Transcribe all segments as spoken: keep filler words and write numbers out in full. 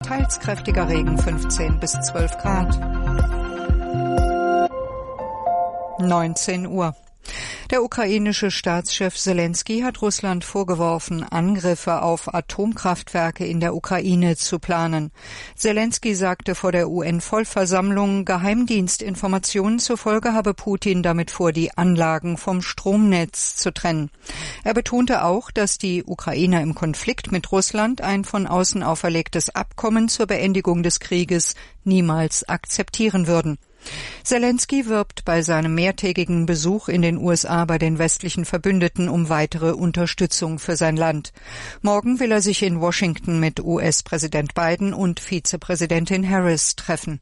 teils kräftiger Regen, fünfzehn bis zwölf Grad. neunzehn Uhr. Der ukrainische Staatschef Selenskyj hat Russland vorgeworfen, Angriffe auf Atomkraftwerke in der Ukraine zu planen. Selenskyj sagte vor der U N-Vollversammlung, Geheimdienstinformationen zufolge habe Putin damit vor, die Anlagen vom Stromnetz zu trennen. Er betonte auch, dass die Ukrainer im Konflikt mit Russland ein von außen auferlegtes Abkommen zur Beendigung des Krieges niemals akzeptieren würden. Selenskyj wirbt bei seinem mehrtägigen Besuch in den U S A bei den westlichen Verbündeten um weitere Unterstützung für sein Land. Morgen will er sich in Washington mit U S-Präsident Biden und Vizepräsidentin Harris treffen.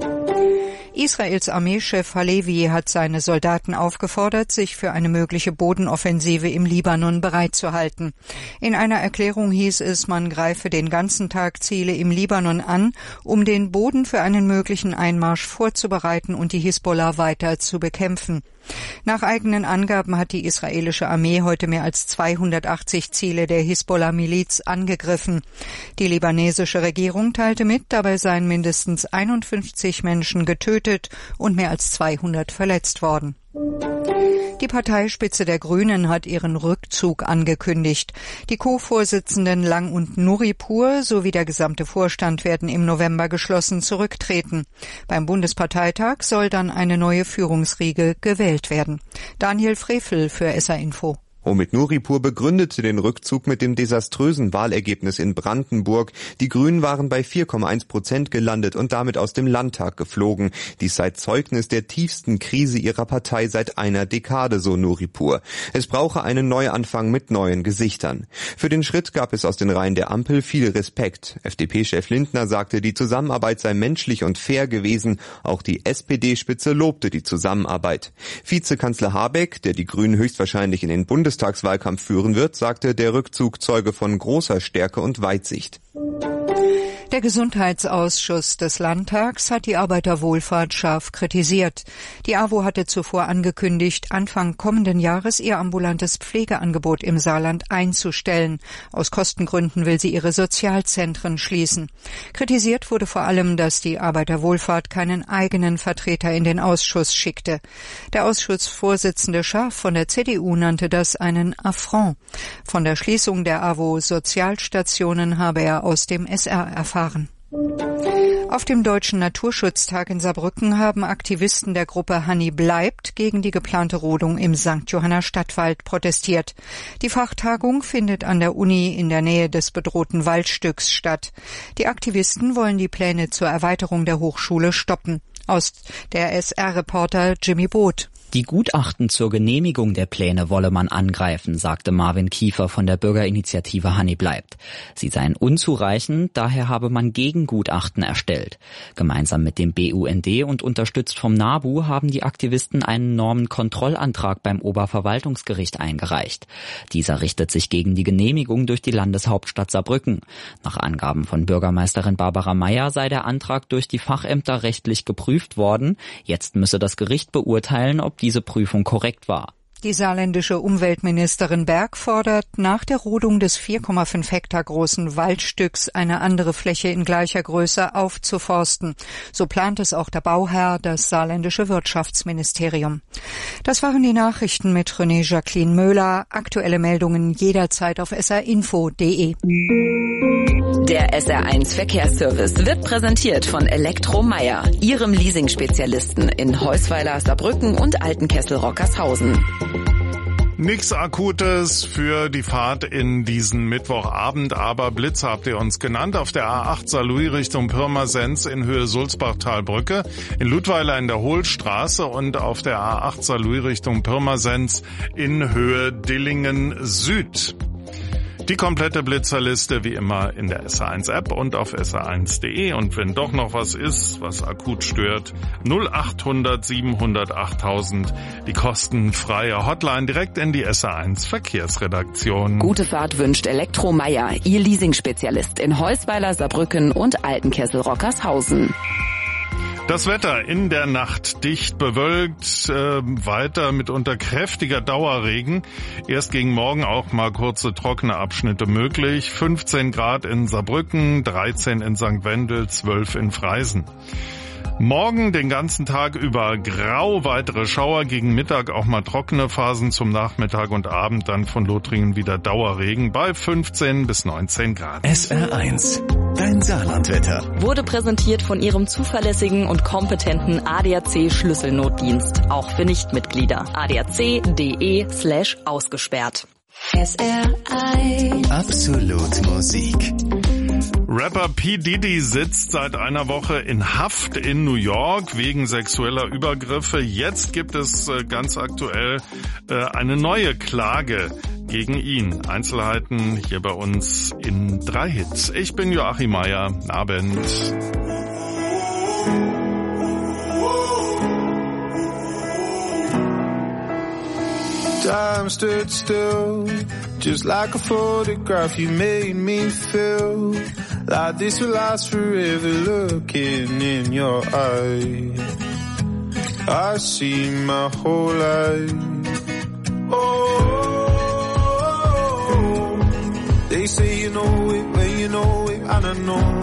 Israels Armeechef Halevi hat seine Soldaten aufgefordert, sich für eine mögliche Bodenoffensive im Libanon bereitzuhalten. In einer Erklärung hieß es, man greife den ganzen Tag Ziele im Libanon an, um den Boden für einen möglichen Einmarsch vorzubereiten und die Hisbollah weiter zu bekämpfen. Nach eigenen Angaben hat die israelische Armee heute mehr als zweihundertachtzig Ziele der Hisbollah-Miliz angegriffen. Die libanesische Regierung teilte mit, dabei seien mindestens einundfünfzig Menschen getötet und mehr als zweihundert verletzt worden. Die Parteispitze der Grünen hat ihren Rückzug angekündigt. Die Co-Vorsitzenden Lang und Nuripur sowie der gesamte Vorstand werden im November geschlossen zurücktreten. Beim Bundesparteitag soll dann eine neue Führungsriege gewählt werden. Daniel Frevel für S R Info. Omid Nuripur begründete den Rückzug mit dem desaströsen Wahlergebnis in Brandenburg. Die Grünen waren bei vier Komma eins Prozent gelandet und damit aus dem Landtag geflogen. Dies sei Zeugnis der tiefsten Krise ihrer Partei seit einer Dekade, so Nuripur. Es brauche einen Neuanfang mit neuen Gesichtern. Für den Schritt gab es aus den Reihen der Ampel viel Respekt. F D P-Chef Lindner sagte, die Zusammenarbeit sei menschlich und fair gewesen. Auch die S P D-Spitze lobte die Zusammenarbeit. Vizekanzler Habeck, der die Grünen höchstwahrscheinlich in den Bundes Bundestagswahlkampf führen wird, sagte, der Rückzug zeuge von großer Stärke und Weitsicht. Der Gesundheitsausschuss des Landtags hat die Arbeiterwohlfahrt scharf kritisiert. Die A W O hatte zuvor angekündigt, Anfang kommenden Jahres ihr ambulantes Pflegeangebot im Saarland einzustellen. Aus Kostengründen will sie ihre Sozialzentren schließen. Kritisiert wurde vor allem, dass die Arbeiterwohlfahrt keinen eigenen Vertreter in den Ausschuss schickte. Der Ausschussvorsitzende Schaaf von der C D U nannte das einen Affront. Von der Schließung der A W O Sozialstationen habe er aus dem S R erfahren. Auf dem Deutschen Naturschutztag in Saarbrücken haben Aktivisten der Gruppe Hanni bleibt gegen die geplante Rodung im Sankt Johanner Stadtwald protestiert. Die Fachtagung findet an der Uni in der Nähe des bedrohten Waldstücks statt. Die Aktivisten wollen die Pläne zur Erweiterung der Hochschule stoppen. Aus der S R-Reporter Jimmy Both. Die Gutachten zur Genehmigung der Pläne wolle man angreifen, sagte Marvin Kiefer von der Bürgerinitiative Hanni bleibt. Sie seien unzureichend, daher habe man Gegengutachten erstellt. Gemeinsam mit dem B U N D und unterstützt vom NABU haben die Aktivisten einen Normenkontrollantrag beim Oberverwaltungsgericht eingereicht. Dieser richtet sich gegen die Genehmigung durch die Landeshauptstadt Saarbrücken. Nach Angaben von Bürgermeisterin Barbara Meyer sei der Antrag durch die Fachämter rechtlich geprüft worden. Jetzt müsse das Gericht beurteilen, ob diese Prüfung korrekt war. Die saarländische Umweltministerin Berg fordert, nach der Rodung des vier Komma fünf Hektar großen Waldstücks eine andere Fläche in gleicher Größe aufzuforsten. So plant es auch der Bauherr, das saarländische Wirtschaftsministerium. Das waren die Nachrichten mit René Jacqueline Möhler. Aktuelle Meldungen jederzeit auf s r info punkt d e. Der S R eins Verkehrsservice wird präsentiert von Elektromeyer, Ihrem Leasing-Spezialisten in Heusweiler, Saarbrücken und Altenkessel-Rockershausen. Nichts Akutes für die Fahrt in diesen Mittwochabend, aber Blitze habt ihr uns genannt. Auf der A acht Saarlouis Richtung Pirmasens in Höhe Sulzbach-Talbrücke, in Ludweiler in der Hohlstraße und auf der A acht Saarlouis Richtung Pirmasens in Höhe Dillingen Süd. Die komplette Blitzerliste wie immer in der S R eins App und auf S R eins punkt d e. Und wenn doch noch was ist, was akut stört, null achthundert siebenhundert achttausend, die kostenfreie Hotline direkt in die S R eins Verkehrsredaktion. Gute Fahrt wünscht Elektromeyer, Ihr Leasing-Spezialist in Heusweiler, Saarbrücken und Altenkessel-Rockershausen. Das Wetter in der Nacht dicht bewölkt, äh, weiter mitunter kräftiger Dauerregen. Erst gegen morgen auch mal kurze trockene Abschnitte möglich. fünfzehn Grad in Saarbrücken, dreizehn in Sankt Wendel, zwölf in Freisen. Morgen den ganzen Tag über grau, weitere Schauer, gegen Mittag auch mal trockene Phasen, zum Nachmittag und Abend dann von Lothringen wieder Dauerregen bei fünfzehn bis neunzehn Grad. S R eins, dein Saarlandwetter. Wurde präsentiert von Ihrem zuverlässigen und kompetenten A D A C-Schlüsselnotdienst. Auch für Nichtmitglieder. A D A C punkt de slash ausgesperrt. S R eins. Absolut Musik. Rapper P. Diddy sitzt seit einer Woche in Haft in New York wegen sexueller Übergriffe. Jetzt gibt es äh, ganz aktuell äh, eine neue Klage gegen ihn. Einzelheiten hier bei uns in drei Hits. Ich bin Joachim Meier. Abend. Time stood still, just like a photograph. You made me feel like this will last forever. Looking in your eyes, I see my whole life. Oh, they say you know it when you know it, and I know.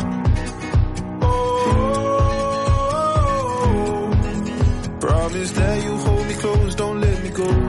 Oh, promise that you hold me close, don't let me go.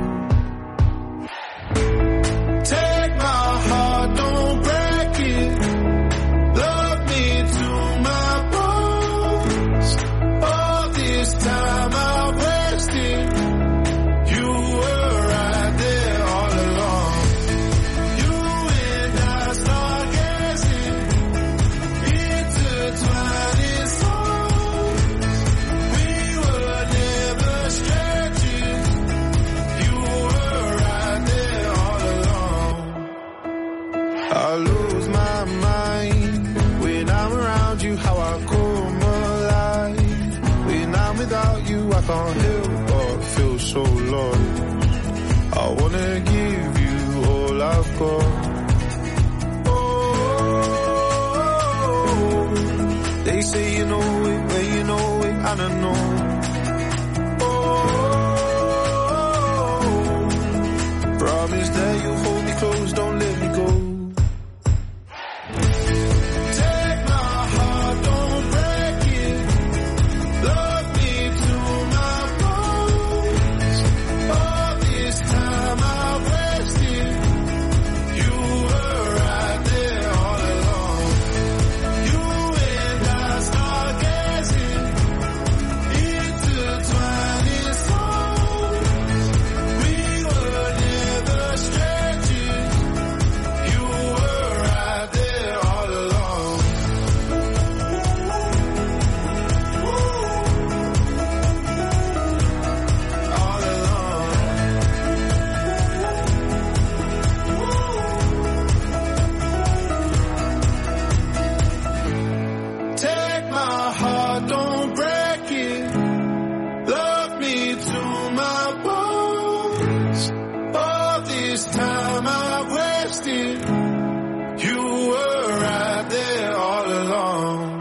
Take my heart, don't break it. Love me to my bones. All this time I wasted. You were right there all along. You and I start gazing, intertwined in souls. We were never strangers. You were right there all along. I lose my mind when I'm around you, how I come alive. When I'm without you, I can't help but feel so lost. I wanna give you all I've got. Oh, they say you know it when you know it, and I know. Oh, promise that you'll hold me close, don't let me go. Take my heart, don't break it. Love me to my bones. All this time I wasted. You were right there all along. You and I start gazing, intertwined in souls. We were never strangers. You were right there all along. All along. Take my heart, don't break it. Love me to my bones. All this time I wasted. You were right there all along.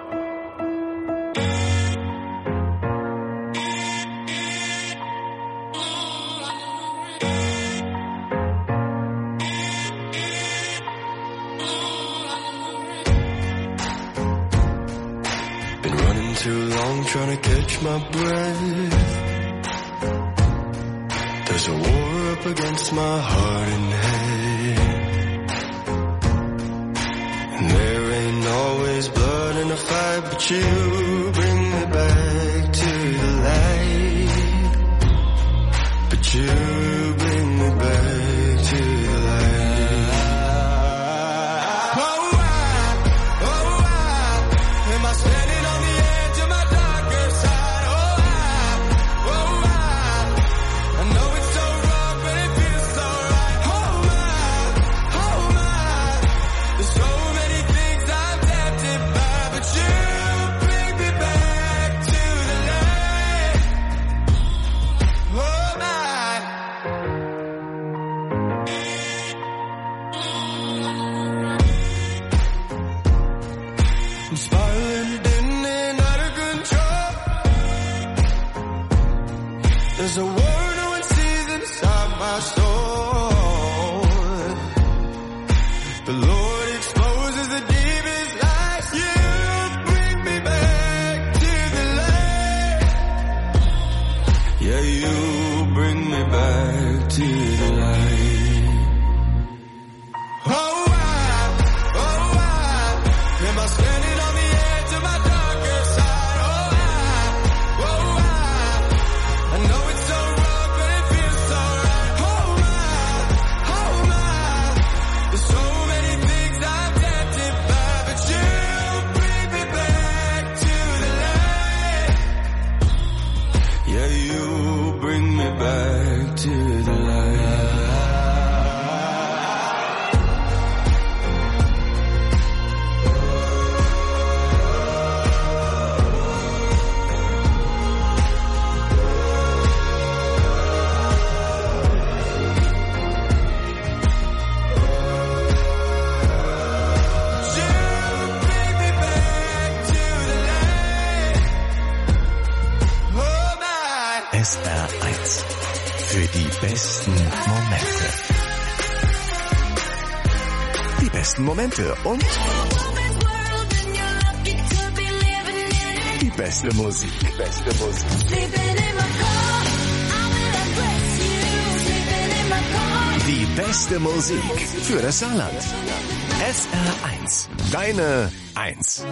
Been running too long trying to catch my breath. There's a war up against my heart and head. And there ain't always blood in a fight, but you bring me back to the light. But you bring me back to the light. Oh, why, oh, why am I standing on the edge of my darker side? Oh, why, oh, why I know it's so wrong, but it feels so right. Oh, my, oh, my there's so many things I'm tempted by, but you bring me back to the light. Oh, my. I'm spiraling in and out of control. There's a war no one sees inside my soul. The Lord exposes the deepest lies. You bring me back to the light. Yeah, you bring me back to the light. Oh, why, oh, why am I standing on the edge of my darker side? Oh, why, oh, why I know it's so rough, but it feels so right. Oh, my, oh, my there's so many things I'm tempted by, but you bring me back to the light. Yeah, you bring me back to the light. S R eins. Für die besten Momente. Die besten Momente und die beste Musik. Beste Musik. Die beste Musik für das Saarland. S R eins. Deine Eins.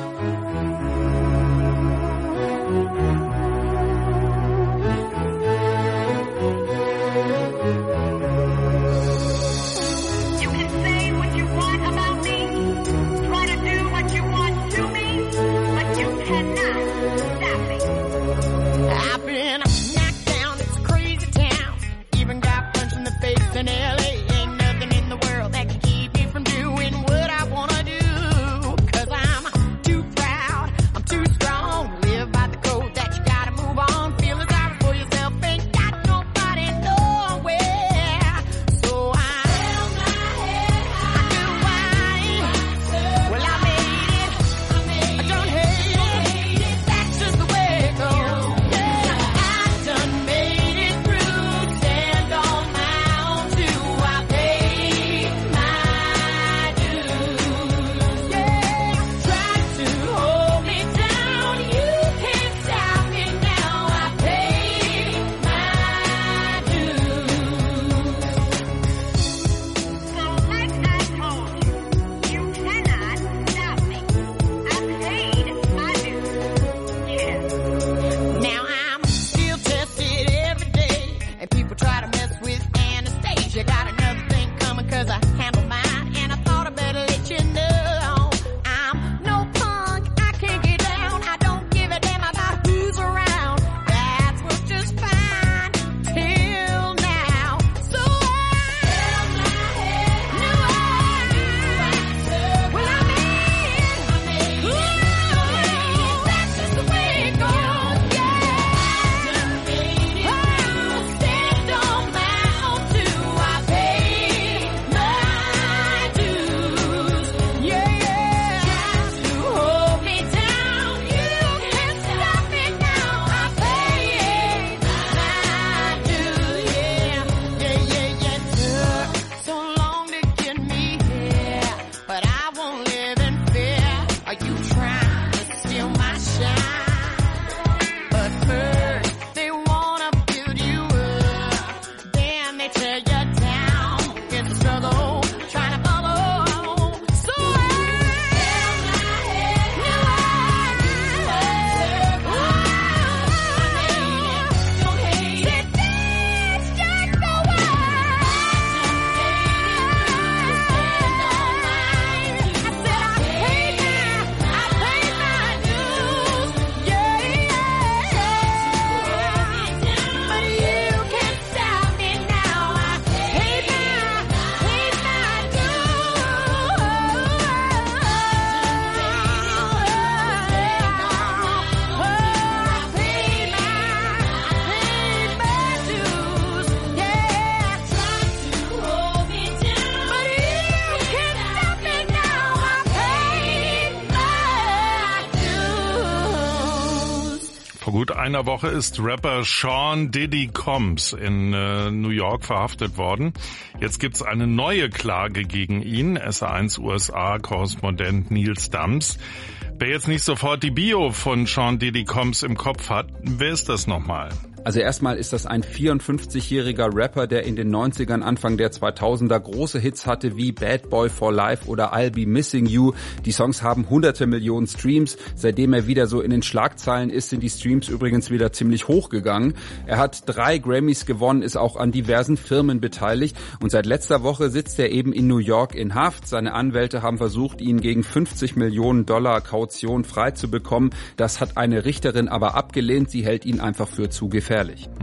Vor gut einer Woche ist Rapper Sean Diddy Combs in äh, New York verhaftet worden. Jetzt gibt's eine neue Klage gegen ihn. S R eins U S A-Korrespondent Neil Stumps. Wer jetzt nicht sofort die Bio von Sean Diddy Combs im Kopf hat, wer ist das nochmal? Also erstmal ist das ein vierundfünfzigjähriger Rapper, der in den neunzigern, Anfang der zweitausender große Hits hatte wie Bad Boy for Life oder I'll Be Missing You. Die Songs haben hunderte Millionen Streams. Seitdem er wieder so in den Schlagzeilen ist, sind die Streams übrigens wieder ziemlich hochgegangen. Er hat drei Grammys gewonnen, ist auch an diversen Firmen beteiligt und seit letzter Woche sitzt er eben in New York in Haft. Seine Anwälte haben versucht, ihn gegen fünfzig Millionen Dollar Kaution frei zu bekommen. Das hat eine Richterin aber abgelehnt. Sie hält ihn einfach für zu gefährlich.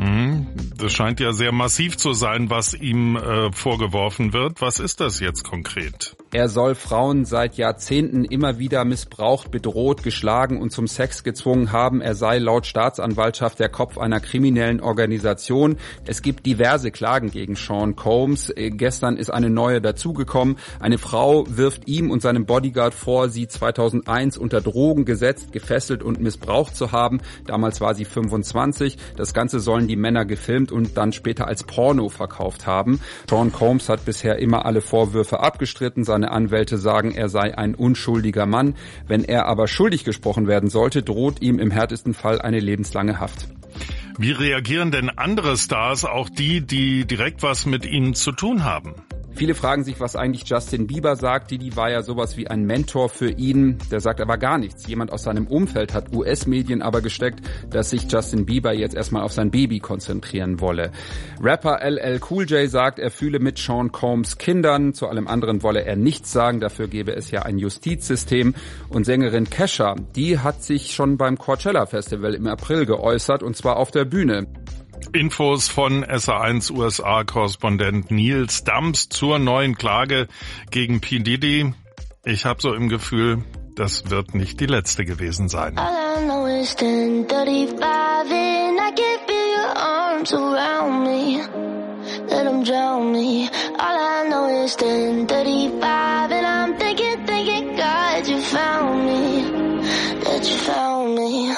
Das scheint ja sehr massiv zu sein, was ihm äh, vorgeworfen wird. Was ist das jetzt konkret? Er soll Frauen seit Jahrzehnten immer wieder missbraucht, bedroht, geschlagen und zum Sex gezwungen haben. Er sei laut Staatsanwaltschaft der Kopf einer kriminellen Organisation. Es gibt diverse Klagen gegen Sean Combs. Gestern ist eine neue dazugekommen. Eine Frau wirft ihm und seinem Bodyguard vor, sie zweitausendeins unter Drogen gesetzt, gefesselt und missbraucht zu haben. Damals war sie fünfundzwanzig. Das Ganze sollen die Männer gefilmt und dann später als Porno verkauft haben. Sean Combs hat bisher immer alle Vorwürfe abgestritten. Seine Anwälte sagen, er sei ein unschuldiger Mann. Wenn er aber schuldig gesprochen werden sollte, droht ihm im härtesten Fall eine lebenslange Haft. Wie reagieren denn andere Stars, auch die, die direkt was mit ihnen zu tun haben? Viele fragen sich, was eigentlich Justin Bieber sagt. Diddy war ja sowas wie ein Mentor für ihn. Der sagt aber gar nichts. Jemand aus seinem Umfeld hat U S-Medien aber gesteckt, dass sich Justin Bieber jetzt erstmal auf sein Baby konzentrieren wolle. Rapper L L Cool J sagt, er fühle mit Sean Combs Kindern. Zu allem anderen wolle er nichts sagen. Dafür gäbe es ja ein Justizsystem. Und Sängerin Kesha, die hat sich schon beim Coachella Festival im April geäußert, und zwar auf der Bühne. Infos von S R eins U S A-Korrespondent Neil Stumps zur neuen Klage gegen P. Diddy. Ich habe so im Gefühl, das wird nicht die letzte gewesen sein. All I know is ten thirty-five and I can feel your arms around me. Let them drown me. All I know is ten thirty-five and I'm thinking, thinking, God, you found me. That you found me.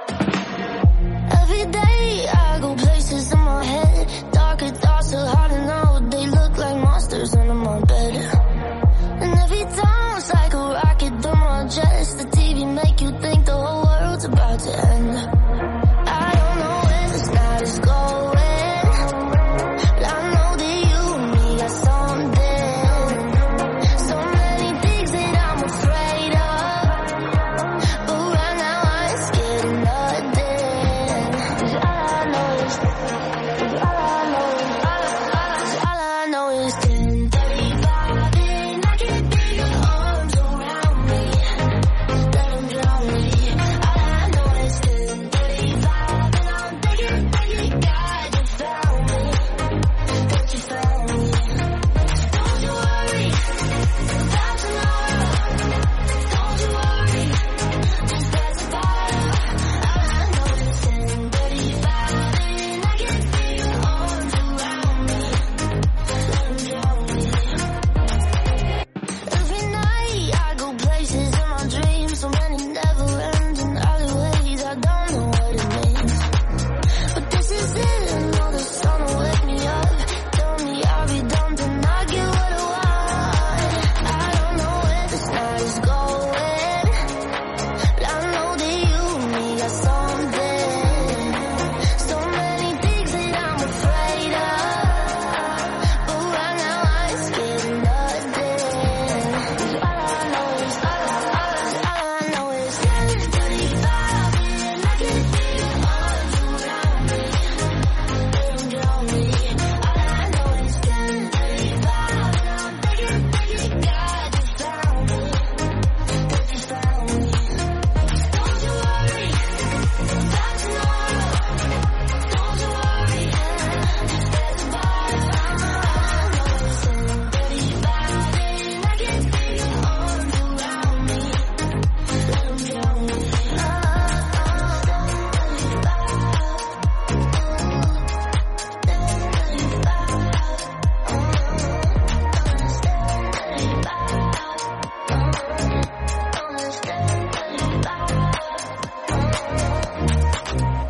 Every day I go places in my head. Darker thoughts are hard to know. They look like monsters under my bed. And every time it's like a rocket through my chest. The T V make you think the whole world's about to end. I don't know where this night is going, but I know that you and me got something. So many things that I'm afraid of, but right now I ain't scared of nothing.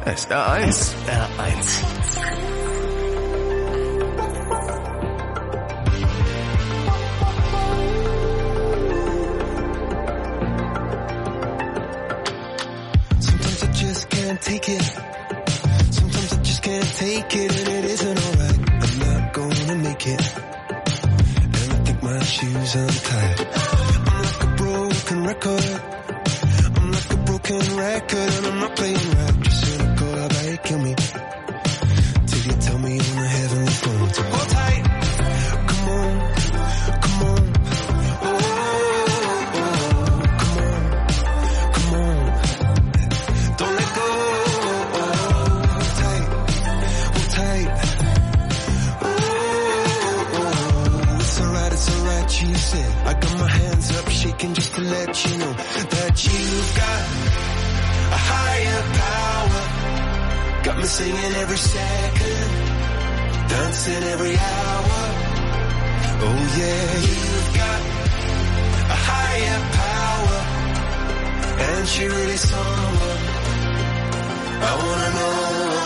S R eins. S R eins. Sometimes I just can't take it. Sometimes I just can't take it, and it isn't alright. I'm not gonna make it. And I think my shoes untied. I'm like a broken record. I'm like a broken record, and I'm not playing right. Just cynical, how about you kill me? Till you tell me on the heavenly phone to hold tight. Come on, come on. Oh, oh, oh, come on, come on. Don't let go. Oh, hold tight, hold tight. Oh, oh, it's alright, it's alright, she said. I got my hands up shaking just to let you know that you've got a higher power. Got me singing every second, dancing every hour. Oh yeah, you've got a higher power, and she really someone I wanna know.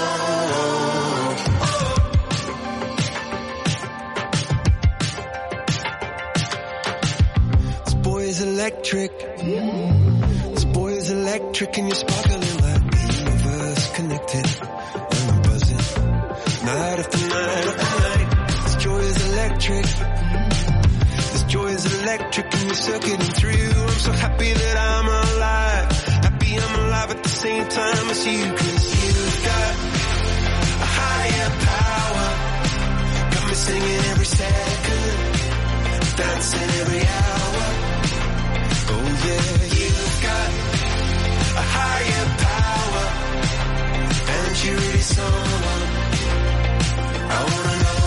This boy is electric. This boy is electric, and you're sparkling like the universe connected. And I'm buzzing night after night after night. This joy is electric. This joy is electric, and you're circuiting through. I'm so happy that I'm alive. Happy I'm alive at the same time as you, 'cause you've got a higher power. Got me singing every second, dancing every hour. Oh yeah, you've got a higher power, and you really someone I wanna know.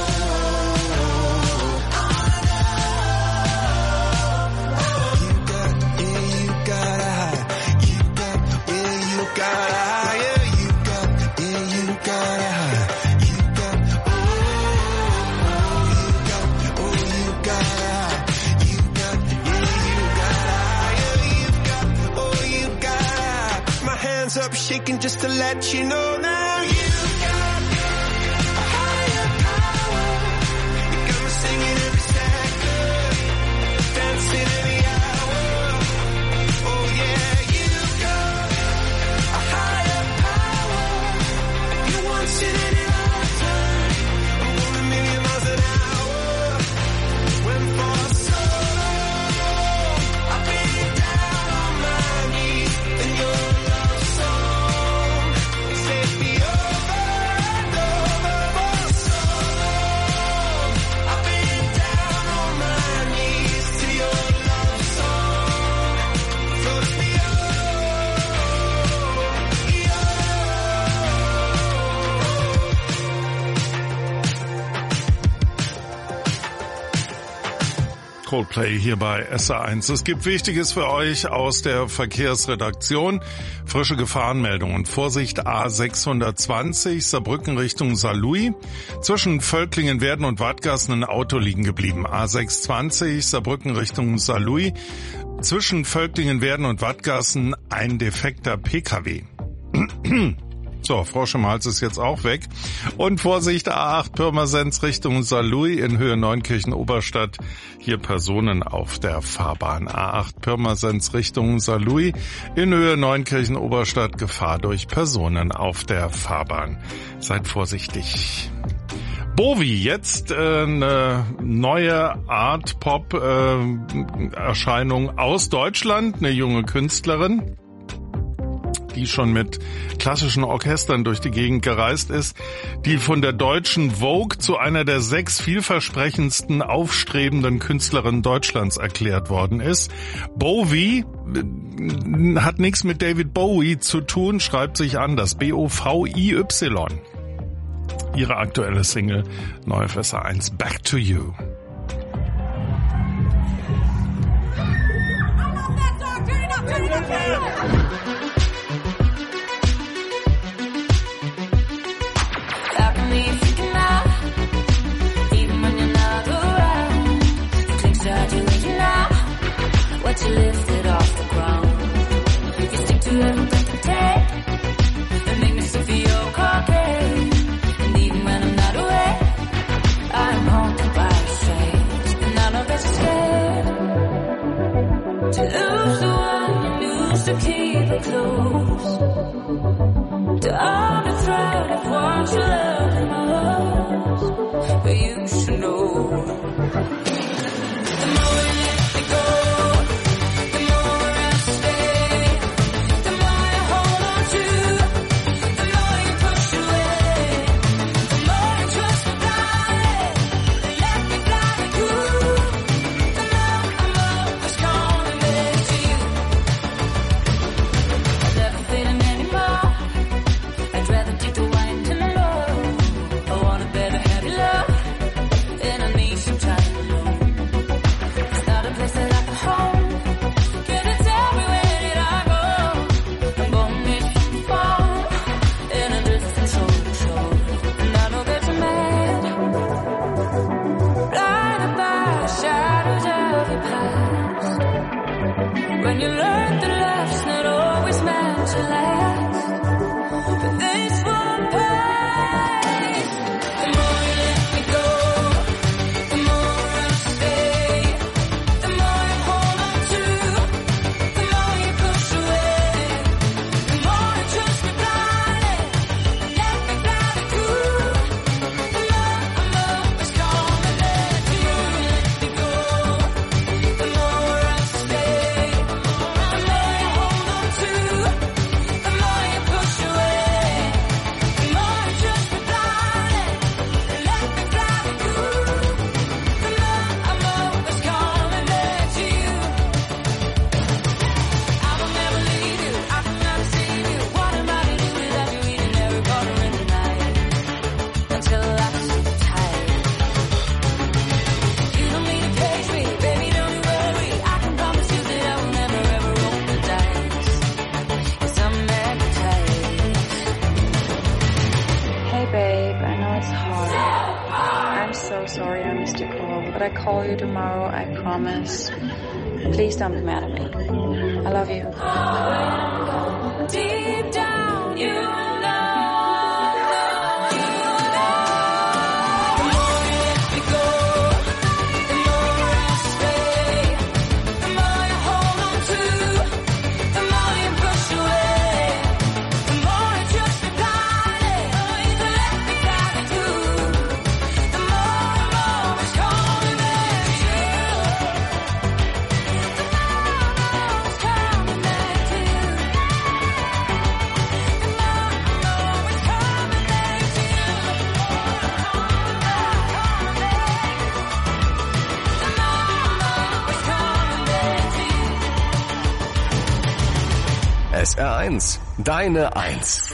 You got, yeah, you got a high. You got, yeah, you got a higher. You got, yeah, you got a high. You got, oh, oh, you got, oh, you got a high. You got, yeah, you got a higher. You got, oh, you got a high. My hands up shaking just to let you know now. You got a higher power. You got me singing every second, dancing every hour. Oh yeah, you got a higher power. You once in any lifetime. I'm going a million miles an hour. When for so long I've been down on my knees, and your love song set me over and over for so long. I've been down on my knees till your love song floats me over. Coldplay hier bei S R eins. Es gibt Wichtiges für euch aus der Verkehrsredaktion. Frische Gefahrenmeldungen. Vorsicht A sechshundertzwanzig, Saarbrücken Richtung Saarlouis. Zwischen Völklingen-Werden und Wattgassen ein Auto liegen geblieben. A sechshundertzwanzig, Saarbrücken Richtung Saarlouis. Zwischen Völklingen-Werden und Wattgassen ein defekter P K W. So, Frosch im Hals ist jetzt auch weg. Und Vorsicht, A acht Pirmasens Richtung Saarlouis in Höhe Neunkirchen-Oberstadt. Hier Personen auf der Fahrbahn. A acht Pirmasens Richtung Saarlouis in Höhe Neunkirchen-Oberstadt. Gefahr durch Personen auf der Fahrbahn. Seid vorsichtig. Bowie, jetzt äh, eine neue Art Pop-Erscheinung äh, aus Deutschland. Eine junge Künstlerin, die schon mit klassischen Orchestern durch die Gegend gereist ist, die von der deutschen Vogue zu einer der sechs vielversprechendsten aufstrebenden Künstlerinnen Deutschlands erklärt worden ist. Bowie hat nichts mit David Bowie zu tun, schreibt sich anders. B O V I Y. Ihre aktuelle Single, neu auf S R eins, Back to You. To lift it off the ground. You stick to every breath you take, and make me so feel but I call you tomorrow, I promise. Please don't be mad at me. I love you. Deep down, you know. S R eins, deine Eins.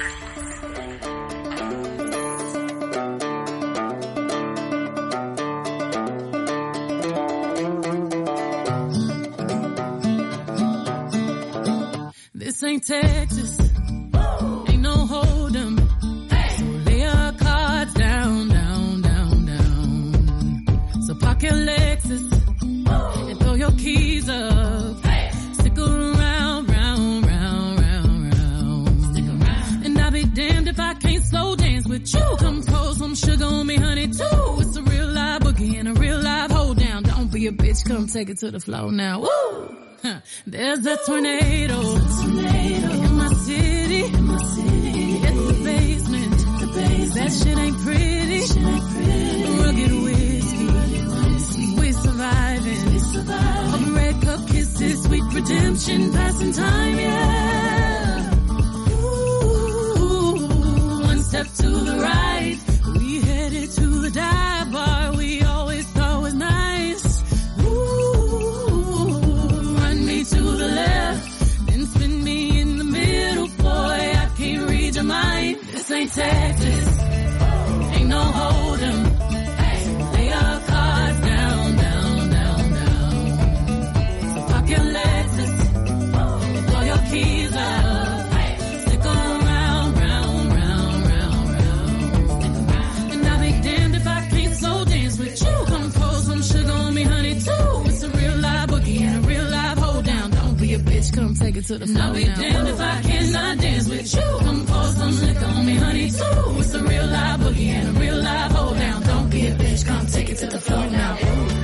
This ain't Texas, ain't no hold'em. So lay your cards down, down, down, down. So park your Lexus and throw your keys up. Stick around, round, round, round, round. Stick around. And I'll be damned if I can't slow dance with you. Come pour some sugar on me, honey, too. It's a real live boogie and a real live hold down. Don't be a bitch, come take it to the floor now. Woo! Huh. There's a tornado, tornado in my city. In my city. It's the basement. The basement. That shit ain't pretty. Shit ain't pretty. Rugged whiskey. whiskey. We surviving. We surviving. All the red cup kisses, sweet redemption, passing time, yeah. Ooh, one step to the right. We headed to the dive bar we always thought was nice. To the left, then spin me in the middle, boy, I can't read your mind. This ain't Texas, ain't no hold'em. Lay your cards down, down, down, down. So park your Lexus, throw your keys up. Stick around, round, round, round, round. And I'll be damned if I can't slow dance with you. Come pour some sugar on me, honey, too. It's a real live boogie and a real live hold down. Don't be a bitch, come take it to the floor. I'll be damned if I cannot dance with you. Come pour some liquor on me, honey, too. It's a real live boogie and a real live hold down. Don't be a bitch, come take it to the floor now.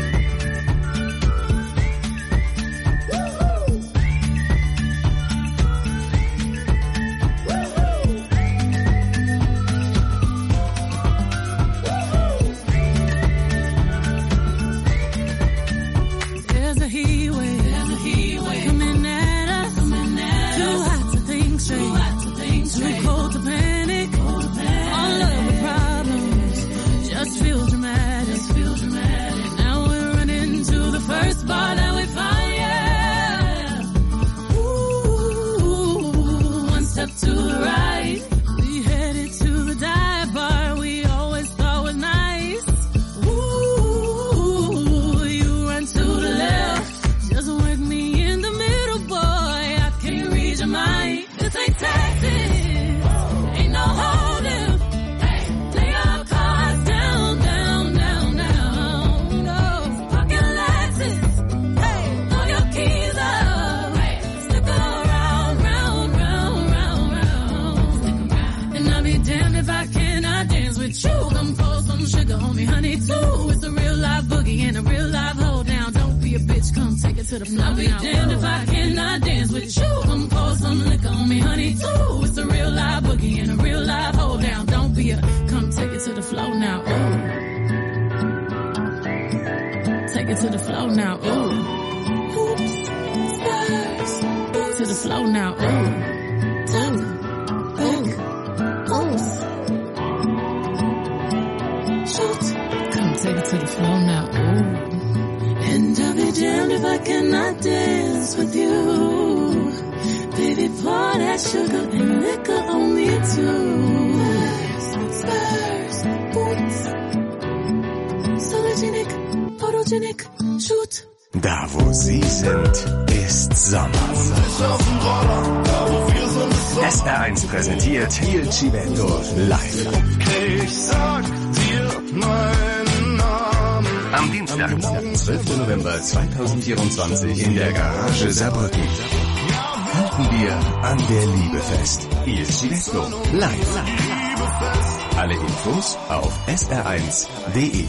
There's a heat wave. There's a heat wave coming at us. Coming at Too us. hot to think straight. Too hot to think straight. Too cold to panic. Cold to panic. All of the problems just feel dramatic. Just feel dramatic. Now we're running to the first bar that we find. Yeah. Ooh, one step to the right. We headed to the dive bar we always thought was nice. Ooh, you run to the left. Just work me in the middle, boy. I can't read your mind. This ain't Texas. Ain't no hold'em. Lay your cards down, down, down, down. No, park your Lexus. Hey, throw your keys up. Stick around, round, round, round, round. Stick around. And I'll be damned if I cannot dance with you. Come pour some sugar on me, honey, too. It's a real live boogie and a real live hold down. Don't be a bitch, come take it to the floor. I'll be damned if I cannot dance with you. Come pour some liquor on me, honey, too. It's a real live boogie and a real live hold down. Don't be a, come take it to the floor now. Ooh. Take it to the floor now. Ooh. Oops. Spurs. To the floor now. Ooh. Ooh. Ooh. Oops. Shoot. Come take it to the floor now. Ooh. And I'll be damned if I cannot dance with you. Baby, pour that sugar and liquor on me too. Spurs, boots, sologenic, photogenic, shoot. Da wo sie sind, ist Sommer. S R eins präsentiert Il Civetto live. Ich sag dir meinen Namen. Am Am Dienstag, zwölften November zweitausendvierundzwanzig in der Garage Saarbrücken. Halten wir an der Liebe fest. Il Silvestro live. Alle Infos auf S R eins punkt de.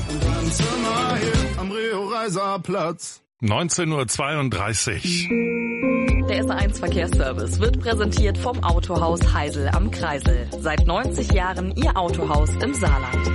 Am Rio-Reiser-Platz. neunzehn Uhr zweiunddreißig. Der S R eins Verkehrsservice wird präsentiert vom Autohaus Heisel am Kreisel. Seit neunzig Jahren Ihr Autohaus im Saarland.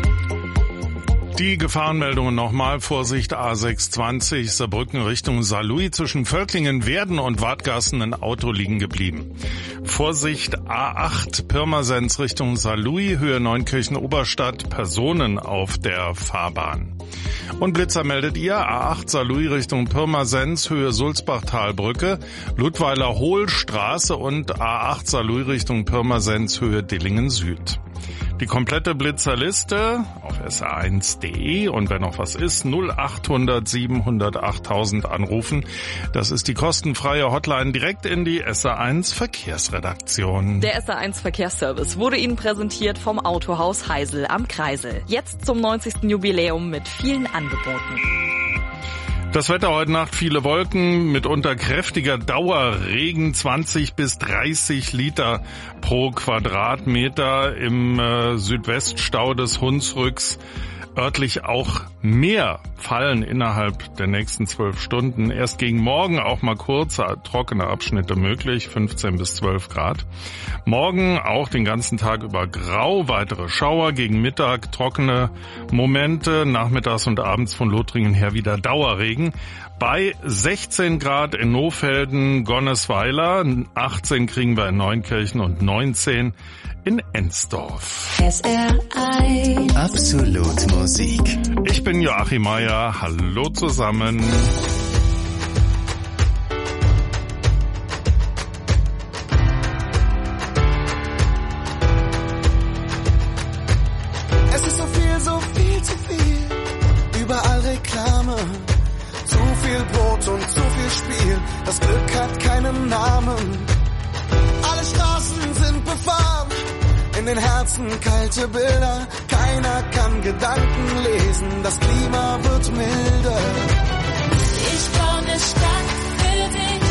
Die Gefahrenmeldungen nochmal. Vorsicht A sechshundertzwanzig, Saarbrücken Richtung Saarlouis. Zwischen Völklingen, Werden und Wadgassen ein Auto liegen geblieben. Vorsicht A acht, Pirmasens Richtung Saarlouis, Höhe Neunkirchen-Oberstadt, Personen auf der Fahrbahn. Und Blitzer meldet ihr, A acht Saarlouis Richtung Pirmasens, Höhe Sulzbach-Talbrücke, Ludweiler-Hohlstraße und A acht Saarlouis Richtung Pirmasens, Höhe Dillingen Süd. Die komplette Blitzerliste auf S R eins punkt de und wenn noch was ist, null achthundert siebenhundert achttausend anrufen. Das ist die kostenfreie Hotline direkt in die S R eins Verkehrsredaktion. Der S R eins Verkehrsservice wurde Ihnen präsentiert vom Autohaus Heisel am Kreisel. Jetzt zum neunzigsten Jubiläum mit vielen Angeboten. Das Wetter heute Nacht, viele Wolken, mitunter kräftiger Dauerregen, zwanzig bis dreißig Liter pro Quadratmeter im äh, Südweststau des Hunsrücks. Örtlich auch mehr fallen innerhalb der nächsten zwölf Stunden. Erst gegen morgen auch mal kurze, trockene Abschnitte möglich, fünfzehn bis zwölf Grad. Morgen auch den ganzen Tag über grau, weitere Schauer, gegen Mittag trockene Momente, nachmittags und abends von Lothringen her wieder Dauerregen. Bei sechzehn Grad in Nohfelden, Gonnesweiler, achtzehn kriegen wir in Neunkirchen und neunzehn in Ensdorf. S R eins. Absolut Musik. Ich bin Joachim Meier. Hallo zusammen. Es ist so viel, so viel zu viel. Überall Reklame. Zu viel Brot und zu viel Spiel. Das Glück hat keinen Namen. Alle Straßen sind befahren. In den Herzen kalte Bilder. Keiner kann Gedanken lesen. Das Klima wird milder. Ich baue eine Stadt für dich.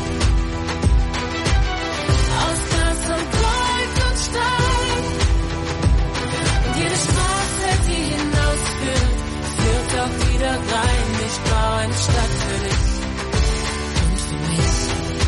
Aus Glas und Gold und Stein. Und jede Straße, die hinausführt, führt auch wieder rein. Ich baue eine Stadt für dich und für mich.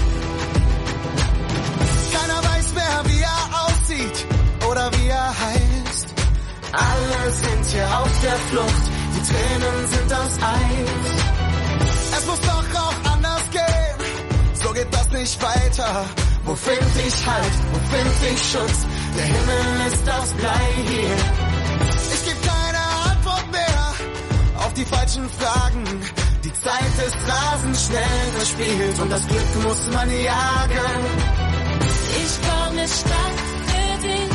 Keiner weiß mehr, wie er aussieht oder wie er heißt. Alle sind hier auf der Flucht, die Tränen sind aus Eis. Es muss doch auch anders gehen, so geht das nicht weiter. Wo find ich Halt, wo find ich Schutz? Der Himmel ist aus Blei hier. Ich geb keine Antwort mehr auf die falschen Fragen. Die Zeit ist rasend schnell verspielt und das Glück muss man jagen. Ich baue eine Stadt für dich.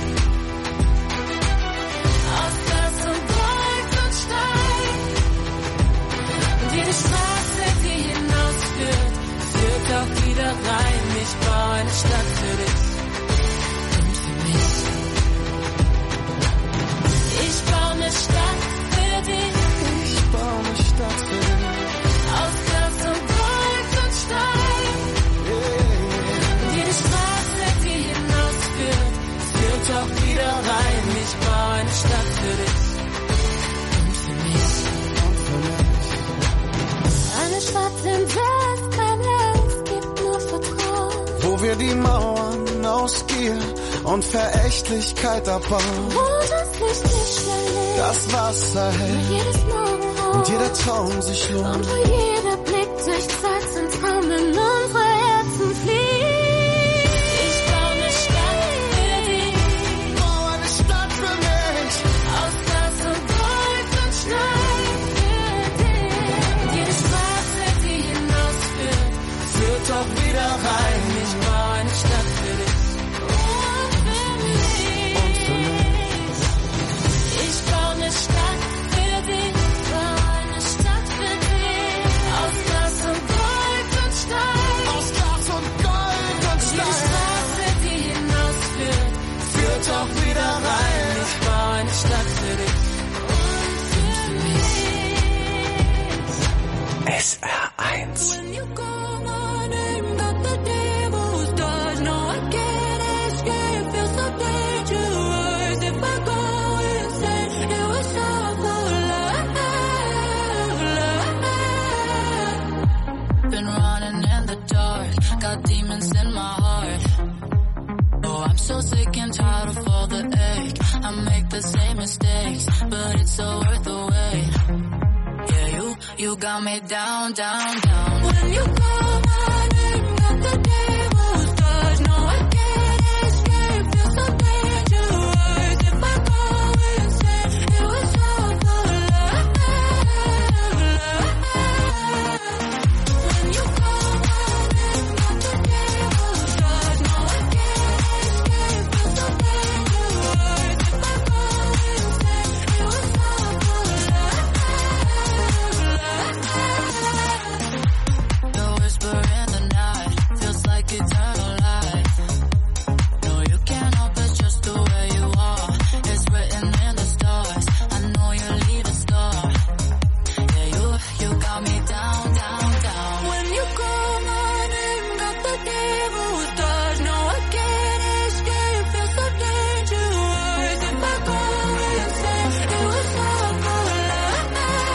Aus Glas und Gold und Stein. Und jede Straße, die hinausführt, führt auch wieder rein. Ich baue eine Stadt für dich und für mich. Ich baue eine Stadt für dich. Ich baue eine Stadt für dich. Aus Glas und Gold und Stein. Und jede Straße, die hinausführt, führt auch wieder rein. Ich baue eine Stadt für dich und für mich. Eine Stadt, in der es keine Angst gibt, nur Vertrauen. Wo wir die Mauern aus Gier und Verächtlichkeit abbauen. Wo das Licht nicht schnell Das Wasser hält jedes Morgenrot. und jeder Traum sich lohnt. Und wo jeder Blick durchzeigt den Traum in unsere Herzen fliegt. Ich baue eine Stadt für dich. Ich baue eine Stadt für mich. Aus Glas und Gold und Stein für dich. Und jede Straße, die hinausführt, Führt doch wieder rein. ich baue eine Stadt für dich und für mich. Und für mich. Ich baue eine Stadt für dich, baue eine Stadt für dich. I'm so sick and tired of all the ache. I make the same mistakes, but it's so worth the wait. Yeah, you, you got me down, down, down. When you call my name, got the devil's touch. No, I can't escape, feel so dangerous. If I go insane, it was all for love. When you call my name, got the devil's touch. No, I can't escape, feel so dangerous. If I go insane, it was all for love. The whisper in the night feels like eternal light. No, you can't help it, just the way you are. It's written in the stars. I know you leave a scar. Yeah, you, you got me down, down, down. When you call my name, got the devil's touch. No, I can't escape, feel so dangerous. If I go insane, it was all for love.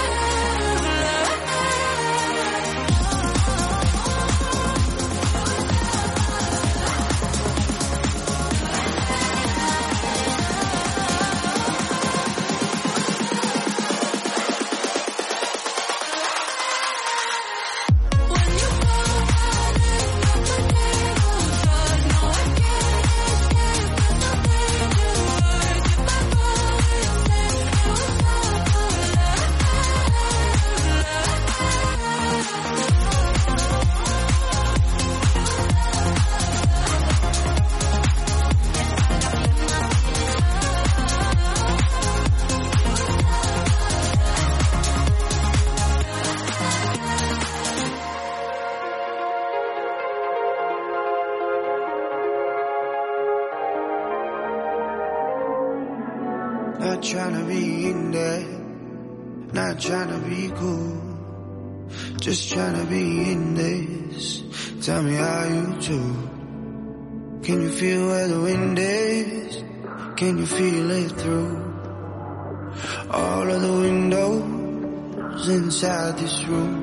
Not tryna be in there, not tryna be cool, just tryna be in this. Tell me how you do. Can you feel where the wind is? Can you feel it through all of the windows inside this room?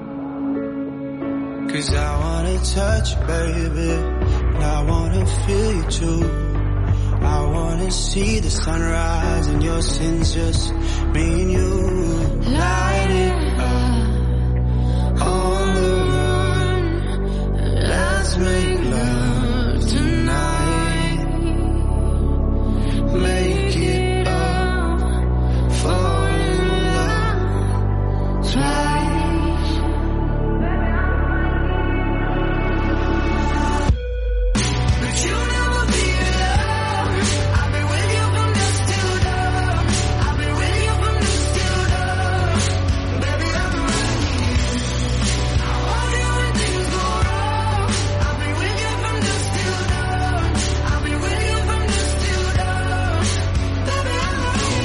Cause I wanna touch you, baby, and I wanna feel you too. I wanna see the sunrise and your sins, just me and you. Light it up on the run. Let's make love tonight. Make it up, fall in love twice. But you never be alone. I've been with you from dusk till dawn. I've been with you from dusk till dawn. Baby, I'm right here. I hold you when things go wrong. I've been with you from dusk till dawn. I've been with you from dusk till dawn. Baby, I'm right here.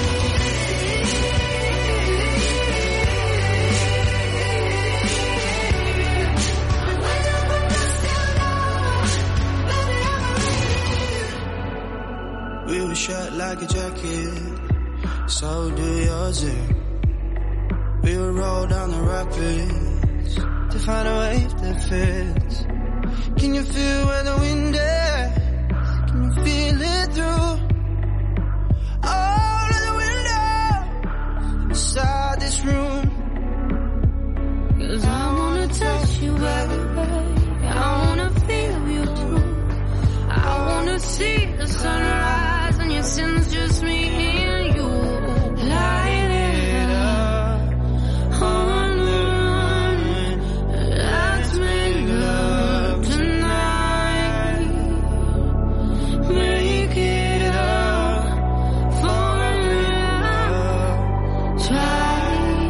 I'm with you from dusk till dawn. Baby, I'm right here. We were shut like a jacket, so do yours. eh? We would roll down the rapids to find a wave that fits. Can you feel where the wind is? Can you feel it through all of the windows inside this room? Cause I wanna touch you, baby, baby. I wanna feel you too. I wanna see the sunrise and your sins, just me and you. Light it up on the run. Let's make love tonight. Make it up for love twice.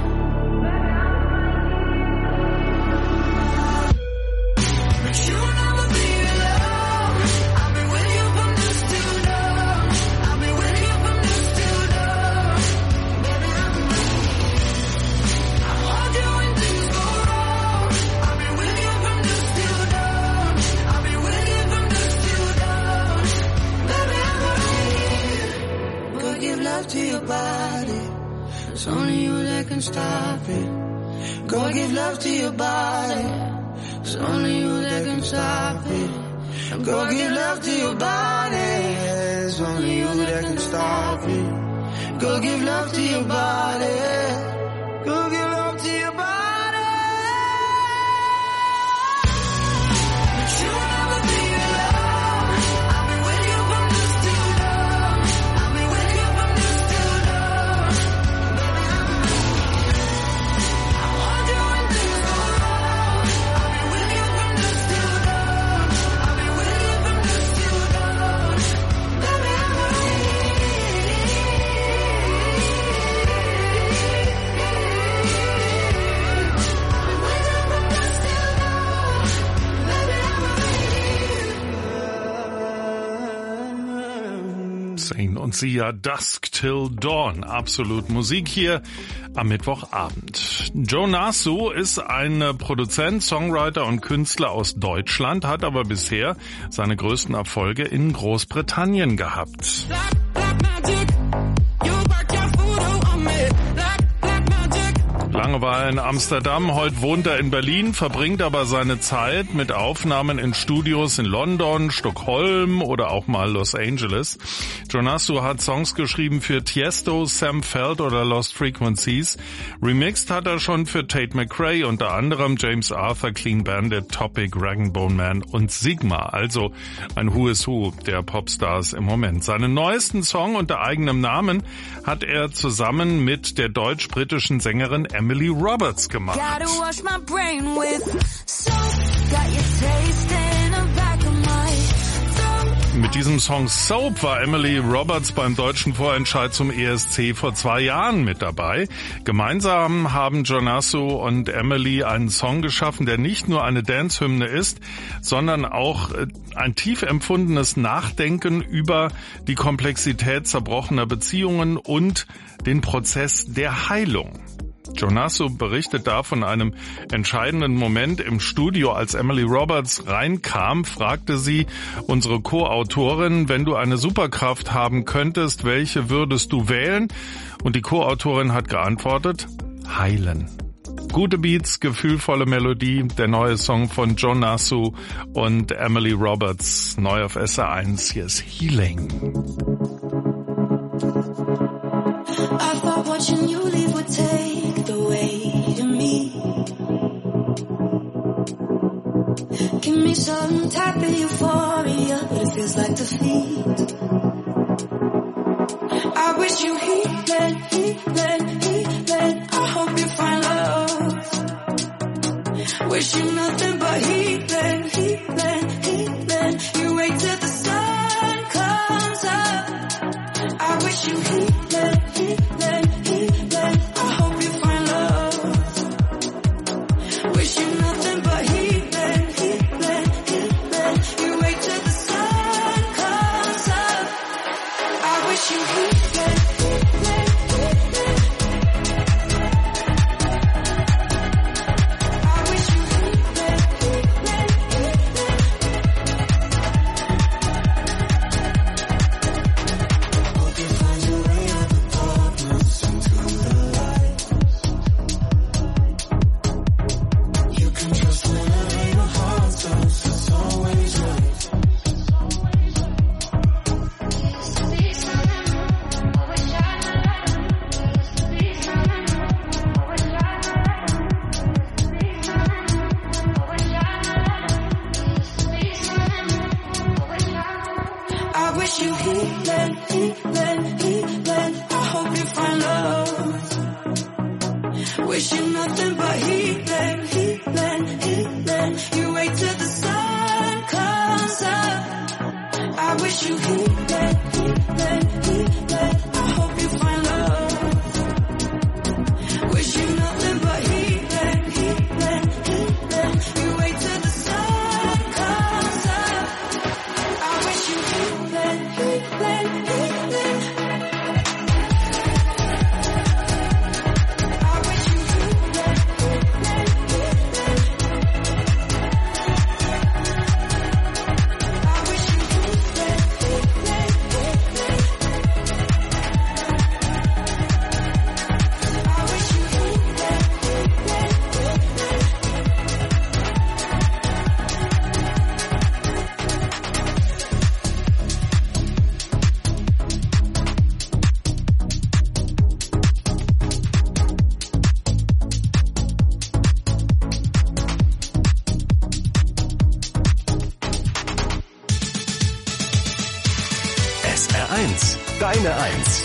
But you never be alone. I've been with you from dusk till dawn. I've been with you from dusk till dawn. Baby, I'm right here. I hold you when things go wrong. I've been with you from dusk till dawn. I've been with you from dusk till dawn. Baby, I'm right here. Go give love to your body. It's only you that can stop it. Go give love to your body. It's only you that can stop it. Go give love to your body. stop it. Go give love to your body. Go give love to your body. But you'll never be alone. I'll be with you from dusk till dawn. I'll be with you from dusk till dawn. Baby, I'm I want you when things go wrong. I'll be with you from dusk till dawn. I'll be with you from dusk till dawn. Baby, I'm Zayn und Sia, Dusk Till Dawn. Absolut Musik hier am Mittwochabend. Joe Nasu ist ein Produzent, Songwriter und Künstler aus Deutschland, hat aber bisher seine größten Erfolge in Großbritannien gehabt. Lange war er in Amsterdam, heute wohnt er in Berlin, verbringt aber seine Zeit mit Aufnahmen in Studios in London, Stockholm oder auch mal Los Angeles. Joe Nasu hat Songs geschrieben für Tiesto, Sam Feld oder Lost Frequencies. Remixed hat er schon für Tate McRae, unter anderem James Arthur, Clean Bandit, Topic, Rag and Bone Man und Sigma. Also ein Who is Who der Popstars im Moment. Seinen neuesten Song unter eigenem Namen hat er zusammen mit der deutsch-britischen Sängerin Emily Roberts gemacht. Mit diesem Song Soap war Emily Roberts beim deutschen Vorentscheid zum E S C vor zwei Jahren mit dabei. Gemeinsam haben Joe Nasu und Emily einen Song geschaffen, der nicht nur eine Dance-Hymne ist, sondern auch ein tief empfundenes Nachdenken über die Komplexität zerbrochener Beziehungen und den Prozess der Heilung. Joe Nasu berichtet da von einem entscheidenden Moment im Studio, als Emily Roberts reinkam, fragte sie unsere Co-Autorin, wenn du eine Superkraft haben könntest, welche würdest du wählen? Und die Co-Autorin hat geantwortet, heilen. Gute Beats, gefühlvolle Melodie, der neue Song von Joe Nasu und Emily Roberts, neu auf S R eins, hier ist Healing. I thought watching you leave would take the way to me. Give me some type of euphoria, but it feels like defeat. I wish you healing, healing, healing. I hope you find love. Wish you nothing but healing, healing, healing. You wait till the sun comes up. I wish you healing. S R eins, deine Eins.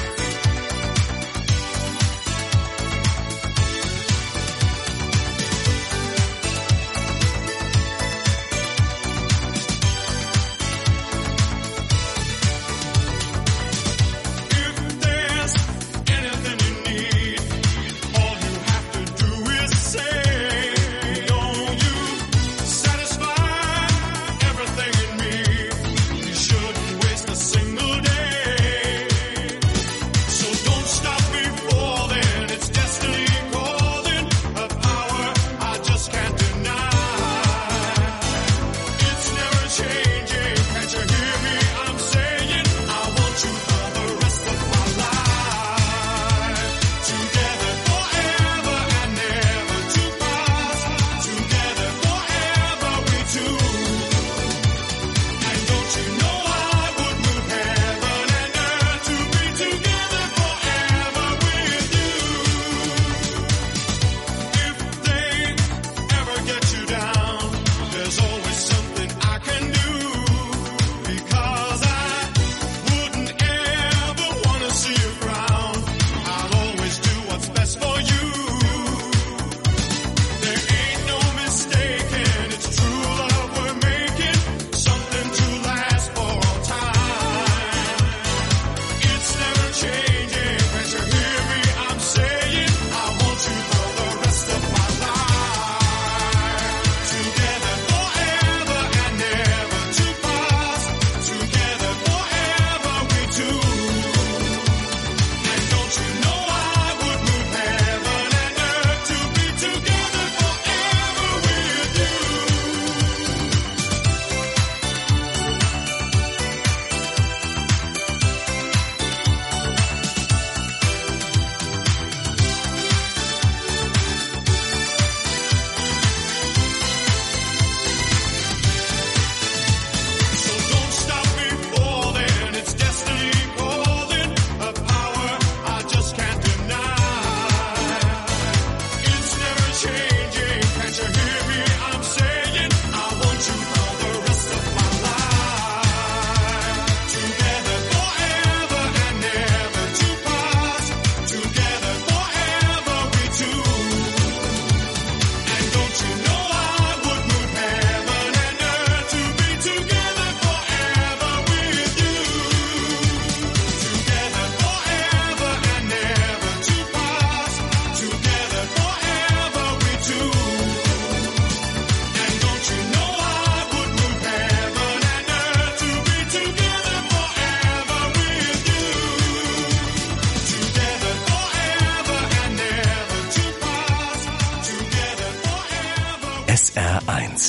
S R eins.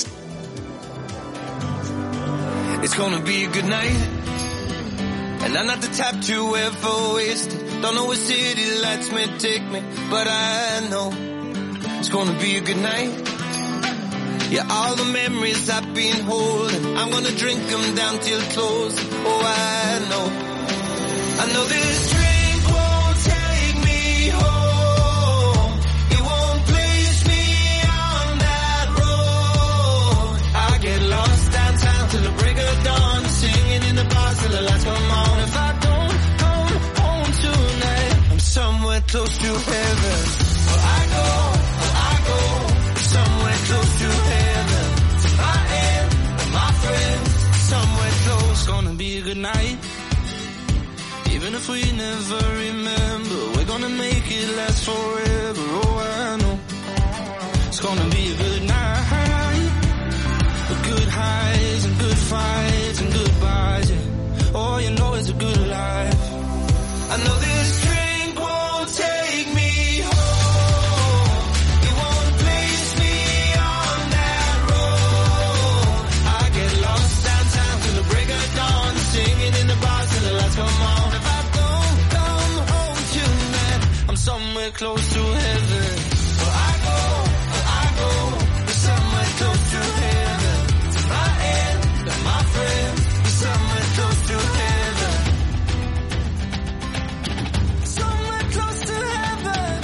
It's gonna be a good night, and I'm not the type to ever waste it. Don't know where city lights may take me, but I know it's gonna be a good night. Yeah, all the memories I've been holding, I'm gonna drink them down till close. Oh, I know, I know this drink won't take me home. It won't place me on that road. I get lost downtown till the break of dawn, singing in the bars till the lights come on. If I don't come home tonight, I'm somewhere close to heaven. Well, I go, well, I go somewhere close to heaven. To my end, and my friends, somewhere close. Gonna be a good night. Even if we never remember, we're gonna make it last forever. Oh, I know it's gonna be a good night. With good highs and good fights and goodbyes. Yeah. Oh, you know it's a good life. I know this drink won't take me home. It won't place me on that road. I get lost downtown till the break of dawn, singing in the bars till the lights come on. Somewhere close to heaven. Well, I go, well, I go somewhere close to heaven. To my end, and my friend, somewhere close to heaven. Somewhere close to heaven.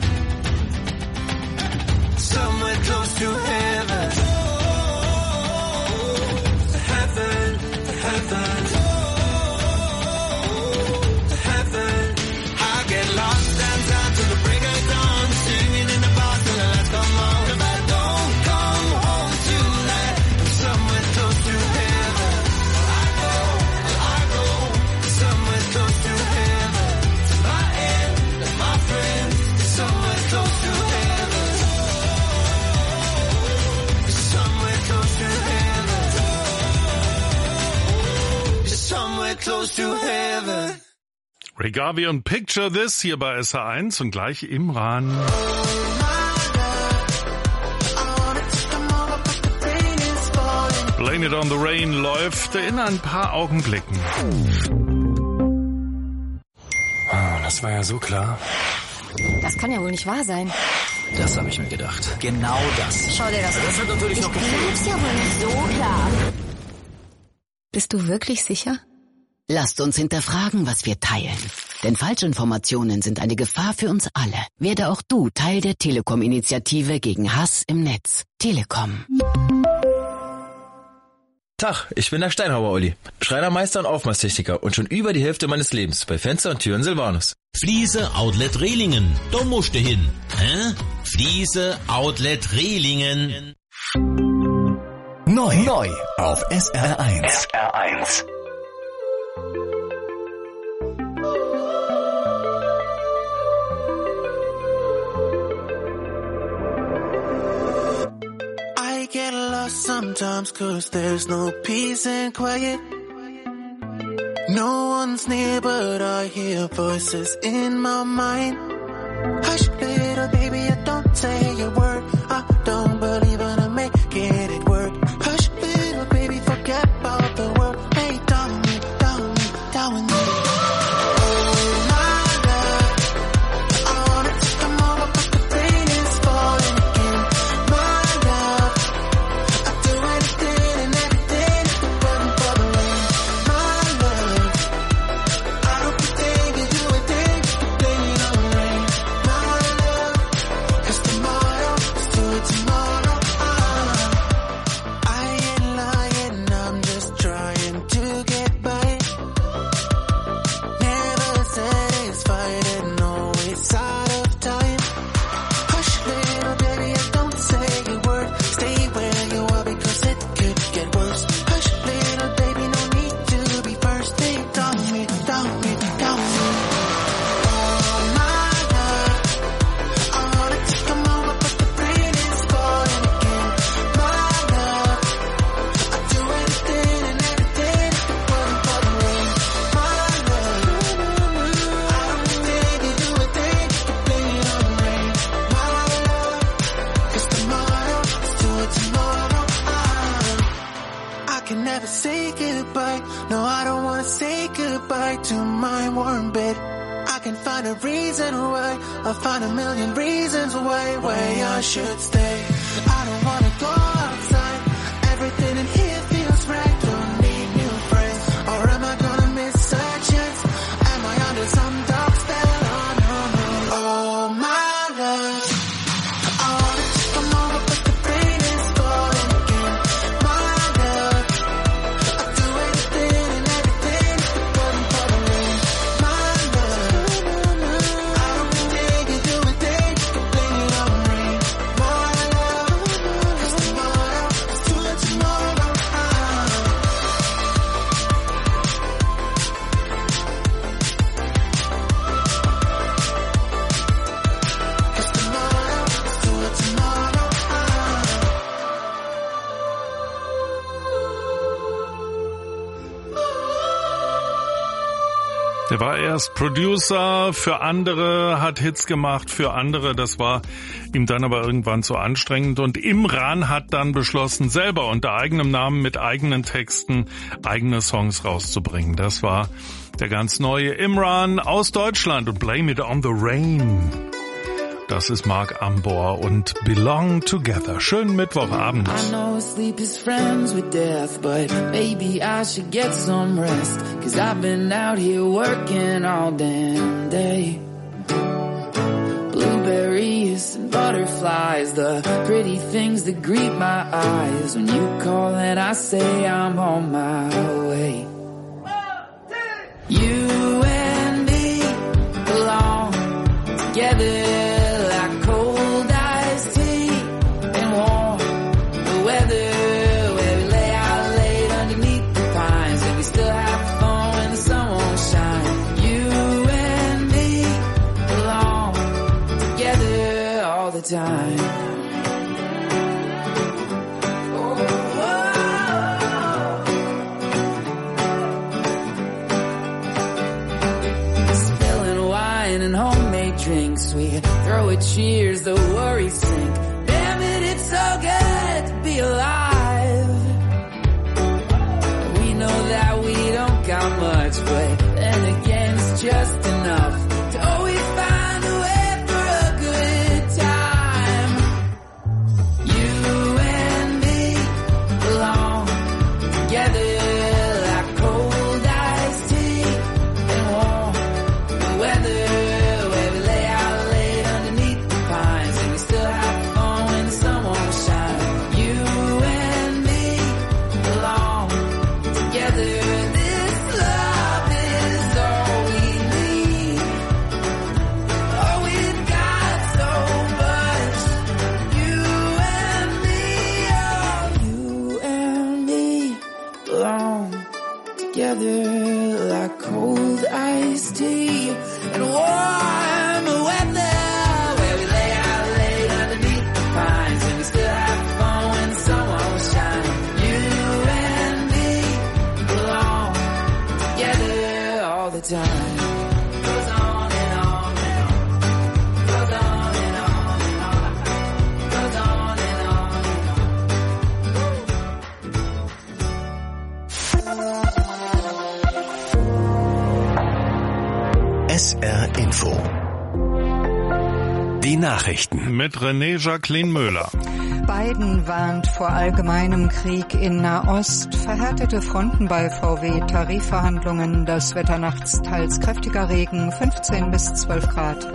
Somewhere close to heaven. Oh, to heaven, to heaven. get close to heaven. Ray Garvey und Picture This hier bei S H eins und gleich Imran. Blame It on the Rain läuft in ein paar Augenblicken. Oh, das war ja so klar. Das kann ja wohl nicht wahr sein. Das habe ich mir gedacht. Genau das. Schau dir das an. Das hat natürlich ich noch glaub's ja wohl nicht so klar. Bist du wirklich sicher? Lasst uns hinterfragen, was wir teilen. Denn Falschinformationen sind eine Gefahr für uns alle. Werde auch du Teil der Telekom-Initiative gegen Hass im Netz. Telekom. Tag, ich bin der Steinhauer Olli. Schreinermeister und Aufmaßtechniker und schon über die Hälfte meines Lebens bei Fenster und Türen Silvanus. Fliese Outlet Rehlingen. Da musst du hin. Hä? Fliese Outlet Rehlingen. Neu, neu auf S R eins. S R eins. I get lost sometimes cause there's no peace and quiet. No one's near but I hear voices in my mind. Hush little baby, I don't say a word. I don't believe in a make it, it work. Hush little baby, forget about the world. Hey, down me, down me, down with me. Oh my love, I wanna take them over but the rain is falling again. My love, I'd do anything and everything if it wasn't for the rain. My love, I don't pretend to do a thing, you can blame it on the rain. My love, cause tomorrow is till tomorrow. I, I ain't lying, I'm just trying to get by. Never satisfied and always out of time. Hush little baby, I don't say a word. Stay where you are because it could get worse. Hush little baby, no need to be first. They down me, down me, down me. Oh my love, I wanna take them over but the rain is falling again. My love, I'd do anything and everything if it wasn't for the rain. My love, I don't pretend to do a thing, you can blame it on the rain. My love, cause tomorrow is till tomorrow. I, I can never say goodbye, no I don't wanna say goodbye to my warm bed. I can find a reason why, I'll find a million reasons why, why I should stay. I don't wanna go outside, everything in here feels right. Don't need new friends, or am I gonna miss a chance? Am I under some dark spell? Oh no, no. Oh my love, I wanna take them over but the rain is falling again. My love, I'd do anything and everything if it wasn't for the rain. My love, I don't pretend to do a thing, you can blame it on the rain. My love, cause tomorrow is till tomorrow. Cause tomorrow is till tomorrow. Der war erst Producer für andere, hat Hits gemacht für andere, das war ihm dann aber irgendwann zu anstrengend und Imran hat dann beschlossen, selber unter eigenem Namen mit eigenen Texten eigene Songs rauszubringen. Das war der ganz neue Imran aus Deutschland und Blame It on the Rain. Das ist Mark Ambor und Belong Together. Schönen Mittwochabend. I know sleep is friends with death, but maybe I should get some rest. Cause I've been out here working all damn day. Blueberries and butterflies, the pretty things that greet my eyes. When you call and I say I'm on my way. You and me belong together. Time. Oh, oh, oh. and homemade drinks. We throw a cheers, the worries sink. Damn it, it's so good to be alive. We know that we don't got much, but then again it's just enough to always find a way for a good time. You and me belong together like cold iced tea and warm weather, where we lay out late underneath the pines and we still have fun when the sun won't shine. You and me belong together. This love is all we need. Oh, we've got so much. You and me, oh, you and me belong together like cold iced tea and warm weather, where we lay out late underneath the pines and we still have fun when the sun won't shine. You and me belong together all the time. Goes on and on and on. Goes on and on and on. Goes on and on S R Info. Die Nachrichten. Mit René Jacqueline Möhler. Biden warnt vor allgemeinem Krieg in Nahost, verhärtete Fronten bei V W-Tarifverhandlungen, das Wetter nachts teils kräftiger Regen, fünfzehn bis zwölf Grad.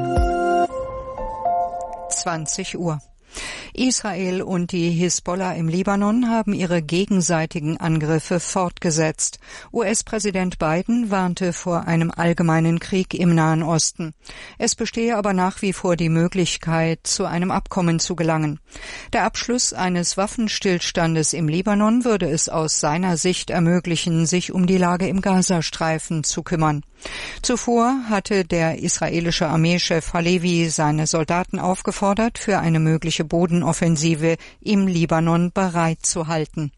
zwanzig Uhr. Israel und die Hisbollah im Libanon haben ihre gegenseitigen Angriffe fortgesetzt. U S-Präsident Biden warnte vor einem allgemeinen Krieg im Nahen Osten. Es bestehe aber nach wie vor die Möglichkeit, zu einem Abkommen zu gelangen. Der Abschluss eines Waffenstillstandes im Libanon würde es aus seiner Sicht ermöglichen, sich um die Lage im Gazastreifen zu kümmern. Zuvor hatte der israelische Armeechef Halevi seine Soldaten aufgefordert, für eine mögliche Bodenoffensive im Libanon bereit zu halten.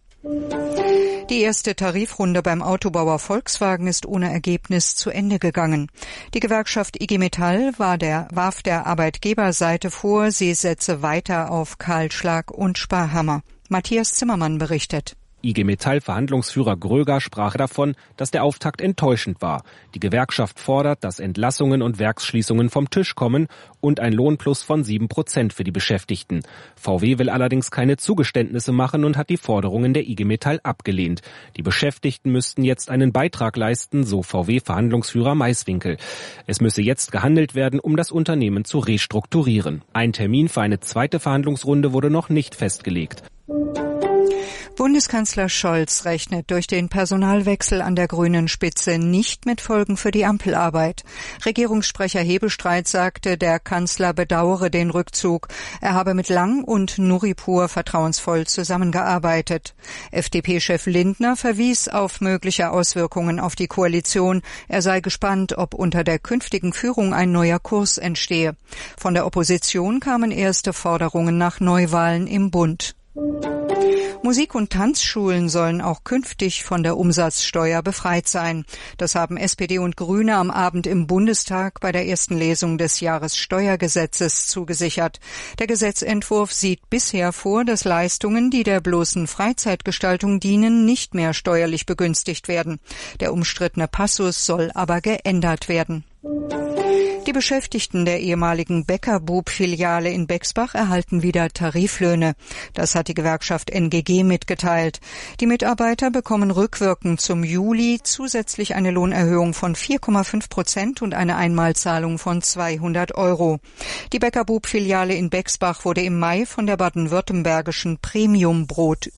Die erste Tarifrunde beim Autobauer Volkswagen ist ohne Ergebnis zu Ende gegangen. Die Gewerkschaft I G Metall war der, warf der Arbeitgeberseite vor, sie setze weiter auf Kahlschlag und Sparhammer. Matthias Zimmermann berichtet. I G Metall-Verhandlungsführer Gröger sprach davon, dass der Auftakt enttäuschend war. Die Gewerkschaft fordert, dass Entlassungen und Werksschließungen vom Tisch kommen und ein Lohnplus von sieben Prozent für die Beschäftigten. V W will allerdings keine Zugeständnisse machen und hat die Forderungen der I G Metall abgelehnt. Die Beschäftigten müssten jetzt einen Beitrag leisten, so V W-Verhandlungsführer Maiswinkel. Es müsse jetzt gehandelt werden, um das Unternehmen zu restrukturieren. Ein Termin für eine zweite Verhandlungsrunde wurde noch nicht festgelegt. Bundeskanzler Scholz rechnet durch den Personalwechsel an der grünen Spitze nicht mit Folgen für die Ampelarbeit. Regierungssprecher Hebestreit sagte, der Kanzler bedauere den Rückzug. Er habe mit Lang und Nuripur vertrauensvoll zusammengearbeitet. F D P-Chef Lindner verwies auf mögliche Auswirkungen auf die Koalition. Er sei gespannt, ob unter der künftigen Führung ein neuer Kurs entstehe. Von der Opposition kamen erste Forderungen nach Neuwahlen im Bund. Musik- und Tanzschulen sollen auch künftig von der Umsatzsteuer befreit sein. Das haben S P D und Grüne am Abend im Bundestag bei der ersten Lesung des Jahressteuergesetzes zugesichert. Der Gesetzentwurf sieht bisher vor, dass Leistungen, die der bloßen Freizeitgestaltung dienen, nicht mehr steuerlich begünstigt werden. Der umstrittene Passus soll aber geändert werden. Die Beschäftigten der ehemaligen Bäckerbub-Filiale in Bexbach erhalten wieder Tariflöhne. Das hat die Gewerkschaft N G G mitgeteilt. Die Mitarbeiter bekommen rückwirkend zum Juli zusätzlich eine Lohnerhöhung von vier Komma fünf Prozent und eine Einmalzahlung von zweihundert Euro. Die Bäckerbub-Filiale in Bexbach wurde im Mai von der baden-württembergischen Premium Brot